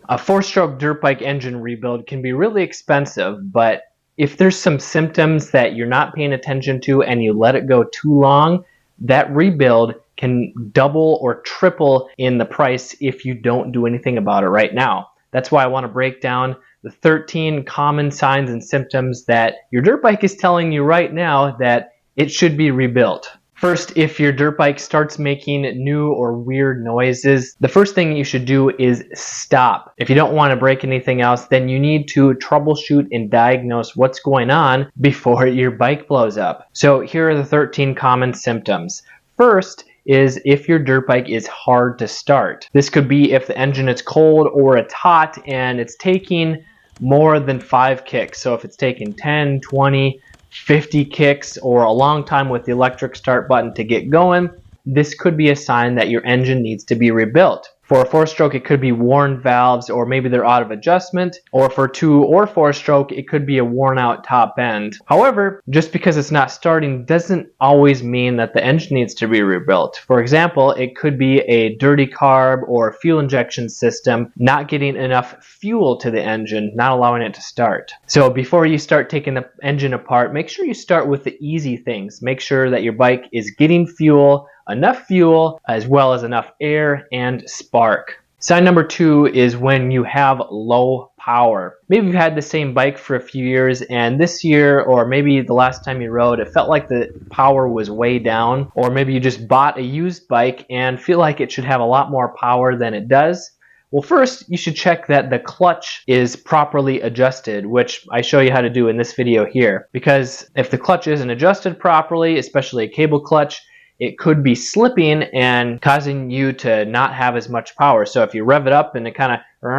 A four-stroke dirt bike engine rebuild can be really expensive, but if there's some symptoms that you're not paying attention to and you let it go too long, that rebuild can double or triple in the price if you don't do anything about it right now. That's why I want to break down the 13 common signs and symptoms that your dirt bike is telling you right now that it should be rebuilt. First, if your dirt bike starts making new or weird noises, the first thing you should do is stop. If you don't want to break anything else, then you need to troubleshoot and diagnose what's going on before your bike blows up. So here are the 13 common symptoms. First is if your dirt bike is hard to start. This could be if the engine is cold or it's hot and it's taking more than 5 kicks. So if it's taking 10, 20, 50 kicks or a long time with the electric start button to get going, this could be a sign that your engine needs to be rebuilt. For a 4-stroke, it could be worn valves, or maybe they're out of adjustment. Or for 2 or 4-stroke, it could be a worn out top end. However, just because it's not starting doesn't always mean that the engine needs to be rebuilt. For example, it could be a dirty carb or fuel injection system not getting enough fuel to the engine, not allowing it to start. So before you start taking the engine apart, make sure you start with the easy things. Make sure that your bike is getting fuel, enough fuel, as well as enough air and spark. Sign number 2 is when you have low power. Maybe you've had the same bike for a few years, and this year, or maybe the last time you rode, it felt like the power was way down. Or maybe you just bought a used bike and feel like it should have a lot more power than it does. Well, first, you should check that the clutch is properly adjusted, which I show you how to do in this video here. Because if the clutch isn't adjusted properly, especially a cable clutch, it could be slipping and causing you to not have as much power. So if you rev it up and it kind of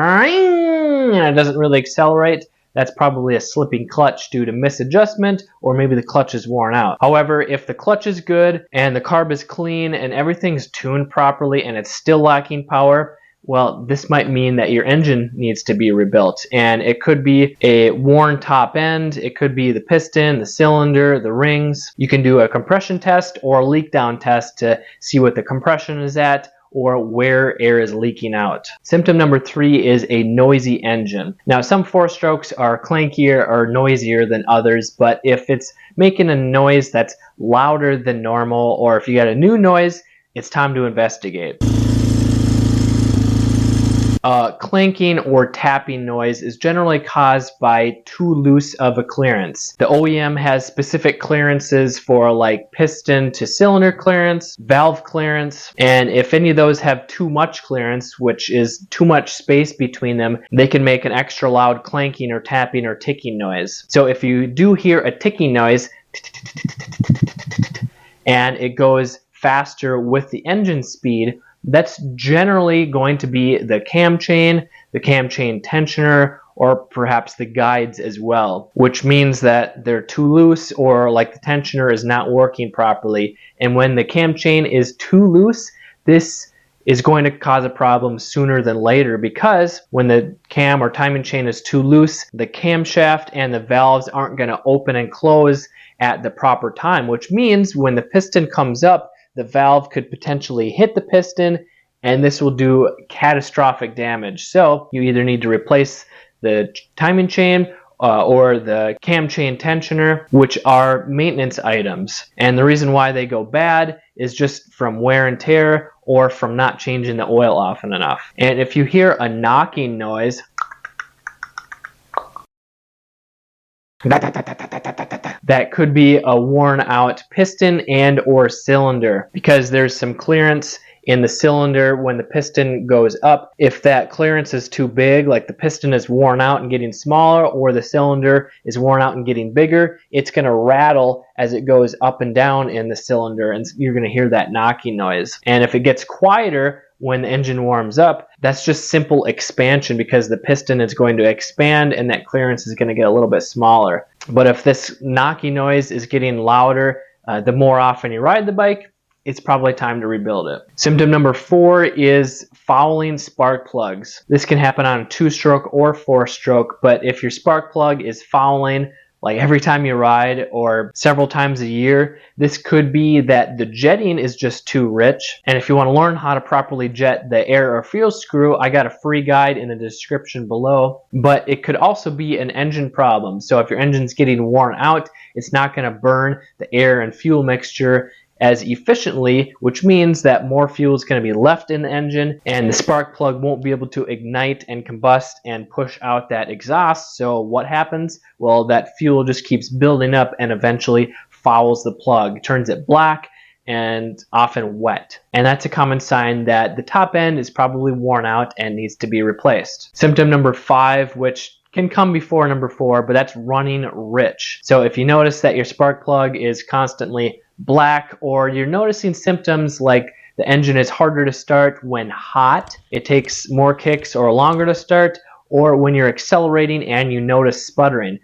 and it doesn't really accelerate, that's probably a slipping clutch due to misadjustment, or maybe the clutch is worn out. However, if the clutch is good and the carb is clean and everything's tuned properly and it's still lacking power, well, this might mean that your engine needs to be rebuilt. And it could be a worn top end, it could be the piston, the cylinder, the rings. You can do a compression test or a leak down test to see what the compression is at or where air is leaking out. Symptom number 3 is a noisy engine. Now, some 4-strokes are clankier or noisier than others, but if it's making a noise that's louder than normal, or if you got a new noise, it's time to investigate. Clanking or tapping noise is generally caused by too loose of a clearance. The OEM has specific clearances for like piston to cylinder clearance, valve clearance, and if any of those have too much clearance, which is too much space between them, they can make an extra loud clanking or tapping or ticking noise. So if you do hear a ticking noise and it goes faster with the engine speed, that's generally going to be the cam chain tensioner, or perhaps the guides as well, which means that they're too loose or like the tensioner is not working properly. And when the cam chain is too loose, this is going to cause a problem sooner than later, because when the cam or timing chain is too loose, the camshaft and the valves aren't going to open and close at the proper time, which means when the piston comes up, the valve could potentially hit the piston, and this will do catastrophic damage. So you either need to replace the timing chain or the cam chain tensioner, which are maintenance items. And the reason why they go bad is just from wear and tear or from not changing the oil often enough. And if you hear a knocking noise, that could be a worn out piston and or cylinder, because there's some clearance in the cylinder when the piston goes up. If that clearance is too big, like the piston is worn out and getting smaller, or the cylinder is worn out and getting bigger, it's going to rattle as it goes up and down in the cylinder, and you're going to hear that knocking noise. And if it gets quieter when the engine warms up, that's just simple expansion, because the piston is going to expand and that clearance is going to get a little bit smaller. But if this knocking noise is getting louder, the more often you ride the bike, it's probably time to rebuild it. Symptom number 4 is fouling spark plugs. This can happen on a 2-stroke or 4-stroke, but if your spark plug is fouling, like every time you ride or several times a year, this could be that the jetting is just too rich. And if you want to learn how to properly jet the air or fuel screw, I got a free guide in the description below. But it could also be an engine problem. So if your engine's getting worn out, it's not going to burn the air and fuel mixture as efficiently, which means that more fuel is going to be left in the engine and the spark plug won't be able to ignite and combust and push out that exhaust. So what happens? Well, that fuel just keeps building up and eventually fouls the plug, turns it black and often wet. And that's a common sign that the top end is probably worn out and needs to be replaced. Symptom number 5, which can come before number 4, but that's running rich. So if you notice that your spark plug is constantly black, or you're noticing symptoms like the engine is harder to start when hot, it takes more kicks or longer to start, or when you're accelerating and you notice sputtering,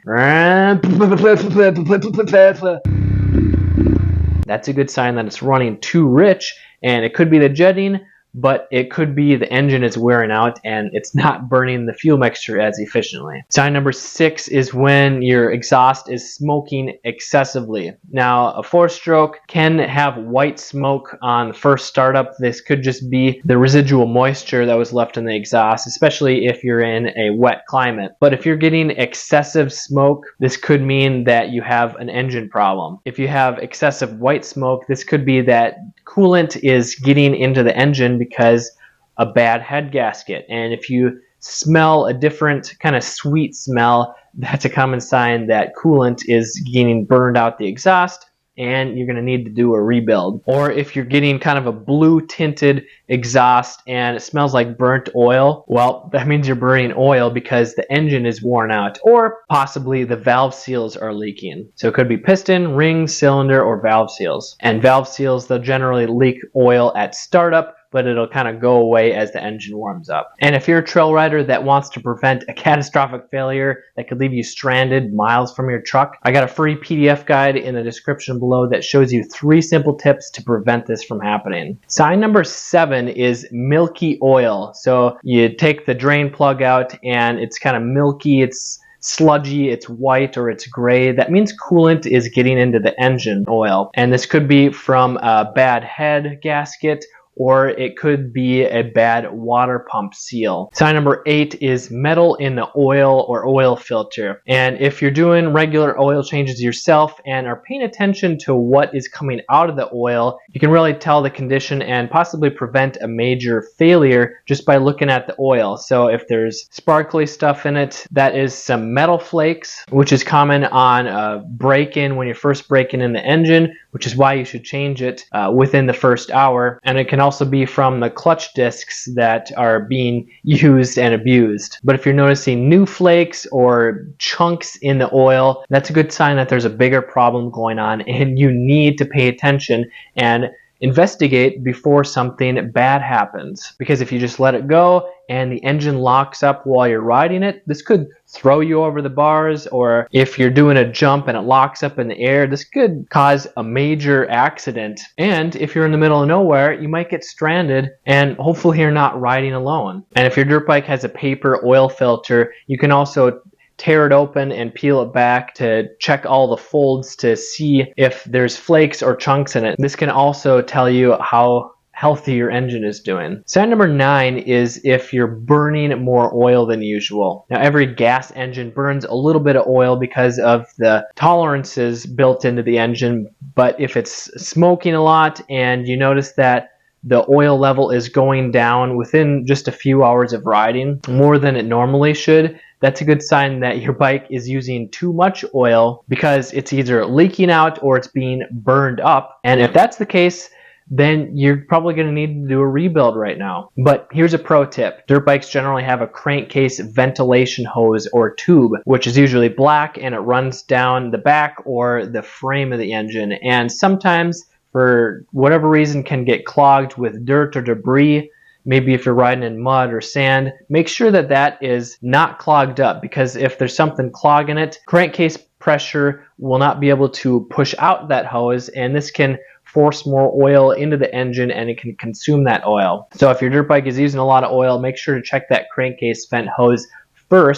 that's a good sign that it's running too rich. And it could be the jetting, but it could be the engine is wearing out and it's not burning the fuel mixture as efficiently. Sign number 6 is when your exhaust is smoking excessively. Now, a 4-stroke can have white smoke on the first startup. This could just be the residual moisture that was left in the exhaust, especially if you're in a wet climate. But if you're getting excessive smoke, this could mean that you have an engine problem. If you have excessive white smoke, this could be that coolant is getting into the engine because a bad head gasket. And if you smell a different kind of sweet smell, that's a common sign that coolant is getting burned out the exhaust and you're going to need to do a rebuild. Or if you're getting kind of a blue tinted exhaust and it smells like burnt oil, well, that means you're burning oil because the engine is worn out, or possibly the valve seals are leaking. So it could be piston, ring, cylinder, or valve seals. And valve seals, they'll generally leak oil at startup, but it'll kind of go away as the engine warms up. And if you're a trail rider that wants to prevent a catastrophic failure that could leave you stranded miles from your truck, I got a free PDF guide in the description below that shows you 3 simple tips to prevent this from happening. Sign number 7 is milky oil. So you take the drain plug out and it's kind of milky, it's sludgy, it's white, or it's gray. That means coolant is getting into the engine oil. And this could be from a bad head gasket, or it could be a bad water pump seal. Sign number 8 is metal in the oil or oil filter. And if you're doing regular oil changes yourself and are paying attention to what is coming out of the oil, you can really tell the condition and possibly prevent a major failure just by looking at the oil. So if there's sparkly stuff in it, that is some metal flakes, which is common on a break-in when you're first breaking in the engine, which is why you should change it within the first hour. And it can also be from the clutch discs that are being used and abused. But if you're noticing new flakes or chunks in the oil, that's a good sign that there's a bigger problem going on and you need to pay attention and investigate before something bad happens. Because if you just let it go and the engine locks up while you're riding it, this could throw you over the bars, or if you're doing a jump and it locks up in the air, this could cause a major accident. And if you're in the middle of nowhere, you might get stranded, and hopefully you're not riding alone. And if your dirt bike has a paper oil filter, you can also tear it open and peel it back to check all the folds to see if there's flakes or chunks in it. This can also tell you how healthy your engine is doing. Sign number 9 is if you're burning more oil than usual. Now, every gas engine burns a little bit of oil because of the tolerances built into the engine, but if it's smoking a lot and you notice that the oil level is going down within just a few hours of riding, more than it normally should, that's a good sign that your bike is using too much oil because it's either leaking out or it's being burned up. And if that's the case, then you're probably going to need to do a rebuild right now. But here's a pro tip. Dirt bikes generally have a crankcase ventilation hose or tube, which is usually black and it runs down the back or the frame of the engine. And sometimes, for whatever reason, can get clogged with dirt or debris. Maybe if you're riding in mud or sand, make sure that that is not clogged up, because if there's something clogging it, crankcase pressure will not be able to push out that hose, and this can force more oil into the engine and it can consume that oil. So if your dirt bike is using a lot of oil, make sure to check that crankcase vent hose first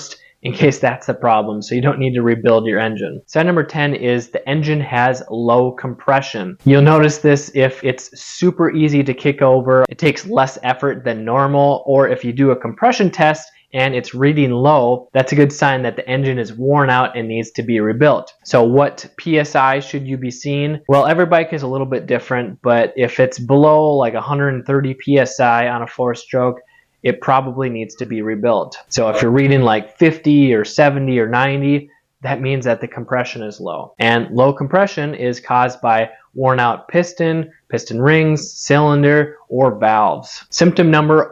in case that's a problem, so you don't need to rebuild your engine. Sign number 10 is the engine has low compression. You'll notice this if it's super easy to kick over, it takes less effort than normal, or if you do a compression test and it's reading low, that's a good sign that the engine is worn out and needs to be rebuilt. So what PSI should you be seeing? Well, every bike is a little bit different, but if it's below like 130 PSI on a 4-stroke, it probably needs to be rebuilt. So if you're reading like 50 or 70 or 90, that means that the compression is low. And low compression is caused by worn out piston, piston rings, cylinder, or valves. Symptom number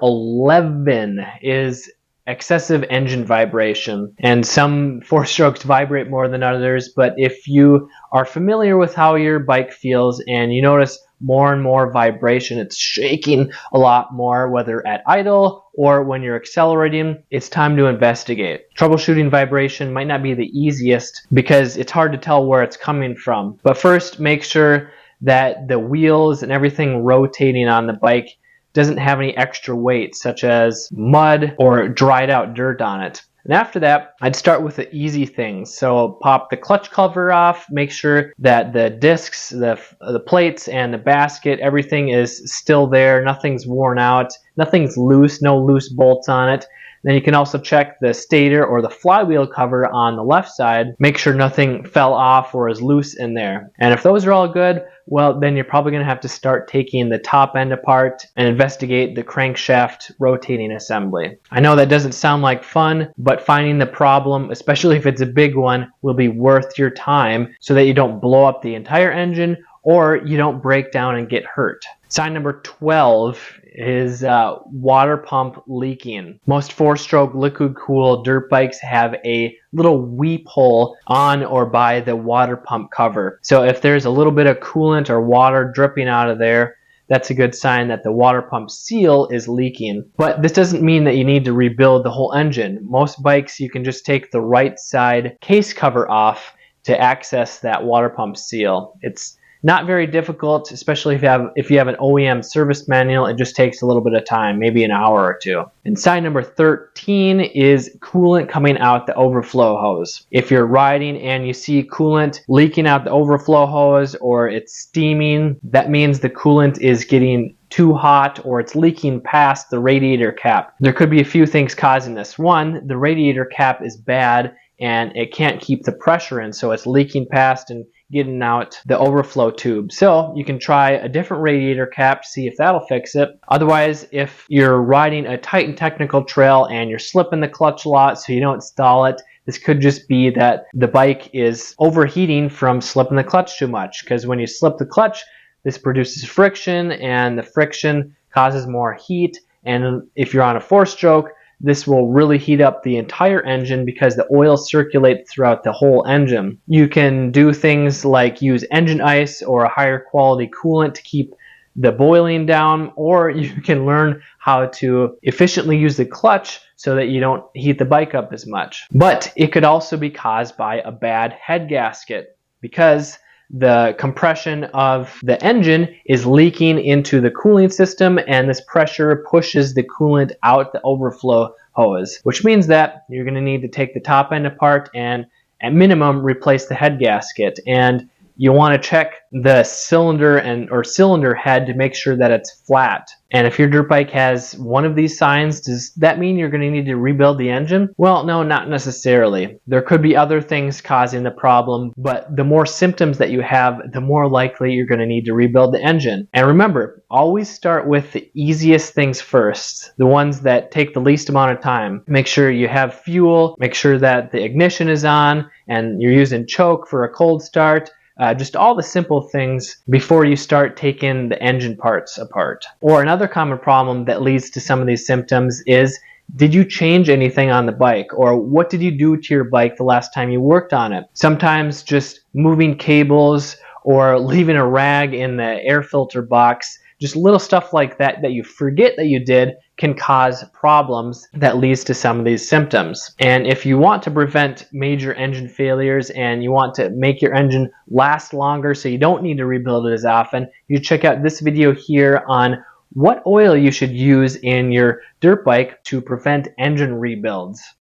11 is excessive engine vibration. And some 4-strokes vibrate more than others, but if you are familiar with how your bike feels and you notice more and more vibration, it's shaking a lot more, whether at idle or when you're accelerating, it's time to investigate. Troubleshooting vibration might not be the easiest because it's hard to tell where it's coming from. But first, make sure that the wheels and everything rotating on the bike doesn't have any extra weight, such as mud or dried out dirt on it. And after that, I'd start with the easy things. So pop the clutch cover off, make sure that the discs, the plates, and the basket, everything is still there, nothing's worn out, nothing's loose, no loose bolts on it. Then you can also check the stator or the flywheel cover on the left side. Make sure nothing fell off or is loose in there. And if those are all good, well, then you're probably going to have to start taking the top end apart and investigate the crankshaft rotating assembly. I know that doesn't sound like fun, but finding the problem, especially if it's a big one, will be worth your time so that you don't blow up the entire engine or you don't break down and get hurt. Sign number 12 is water pump leaking. Most 4-stroke liquid cooled dirt bikes have a little weep hole on or by the water pump cover. So if there's a little bit of coolant or water dripping out of there, that's a good sign that the water pump seal is leaking. But this doesn't mean that you need to rebuild the whole engine. Most bikes, you can just take the right side case cover off to access that water pump seal. It's not very difficult, especially if you have an OEM service manual. It just takes a little bit of time, maybe an hour or two. And sign number 13 is coolant coming out the overflow hose. If you're riding and you see coolant leaking out the overflow hose or it's steaming, that means the coolant is getting too hot or it's leaking past the radiator cap. There could be a few things causing this. One, the radiator cap is bad and it can't keep the pressure in, so it's leaking past and getting out the overflow tube. So you can try a different radiator cap to see if that'll fix it. Otherwise, if you're riding a tight and technical trail and you're slipping the clutch a lot so you don't stall it, this could just be that the bike is overheating from slipping the clutch too much, because when you slip the clutch, this produces friction and the friction causes more heat, and if you're on a 4-stroke, this will really heat up the entire engine because the oil circulates throughout the whole engine. You can do things like use engine ice or a higher quality coolant to keep the boiling down, or you can learn how to efficiently use the clutch so that you don't heat the bike up as much. But it could also be caused by a bad head gasket because the compression of the engine is leaking into the cooling system, and this pressure pushes the coolant out the overflow hose, which means that you're going to need to take the top end apart and at minimum replace the head gasket. And you want to check the cylinder or cylinder head to make sure that it's flat. And if your dirt bike has one of these signs, does that mean you're going to need to rebuild the engine? Well, no, not necessarily. There could be other things causing the problem, but the more symptoms that you have, the more likely you're going to need to rebuild the engine. And remember, always start with the easiest things first, the ones that take the least amount of time. Make sure you have fuel, make sure that the ignition is on, and you're using choke for a cold start. Just all the simple things before you start taking the engine parts apart. Or another common problem that leads to some of these symptoms is, did you change anything on the bike? Or what did you do to your bike the last time you worked on it? Sometimes just moving cables or leaving a rag in the air filter box, just little stuff like that that you forget that you did, can cause problems that leads to some of these symptoms. And if you want to prevent major engine failures and you want to make your engine last longer so you don't need to rebuild it as often, you check out this video here on what oil you should use in your dirt bike to prevent engine rebuilds.